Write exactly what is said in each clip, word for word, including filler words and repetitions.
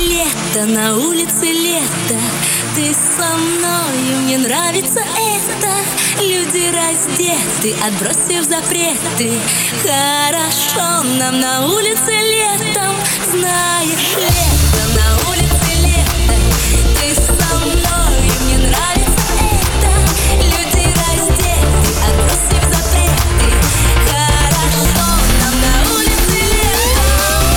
Лето, на улице лето, ты со мною, мне нравится это. Люди раздеты, отбросив запреты. Хорошо нам на улице летом. Знаешь, лето, на улице лето, ты со мною, мне нравится это. Люди раздеты, отбросив запреты. Хорошо нам на улице летом.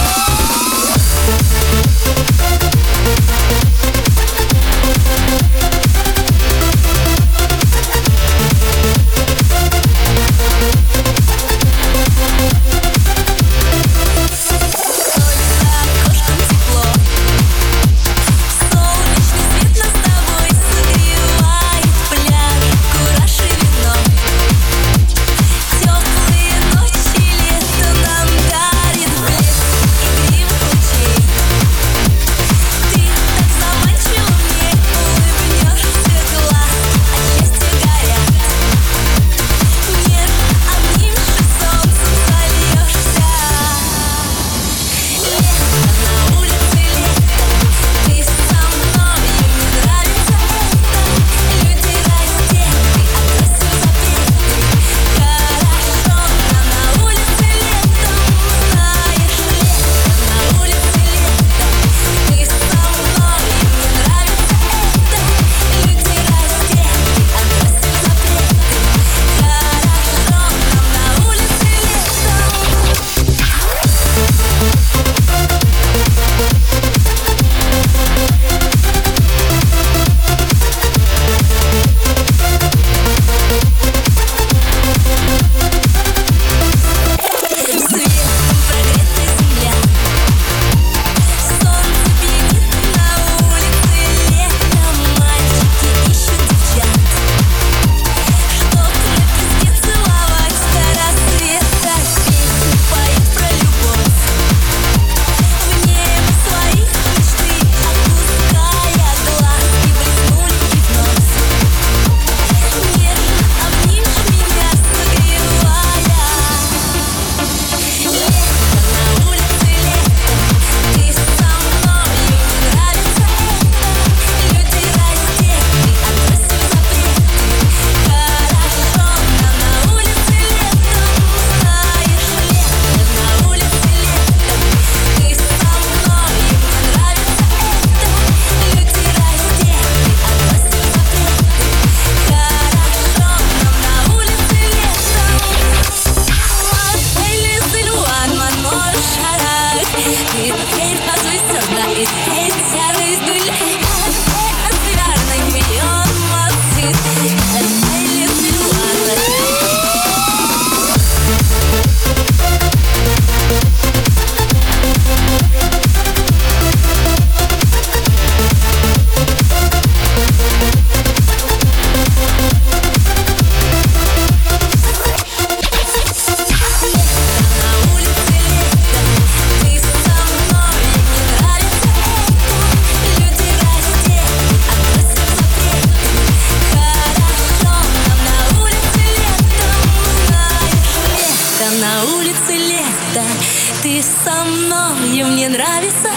На улице лето, ты со мною, мне нравится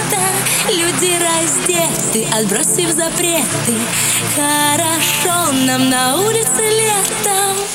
это. Люди раздеты, отбросив запреты. Хорошо нам на улице летом.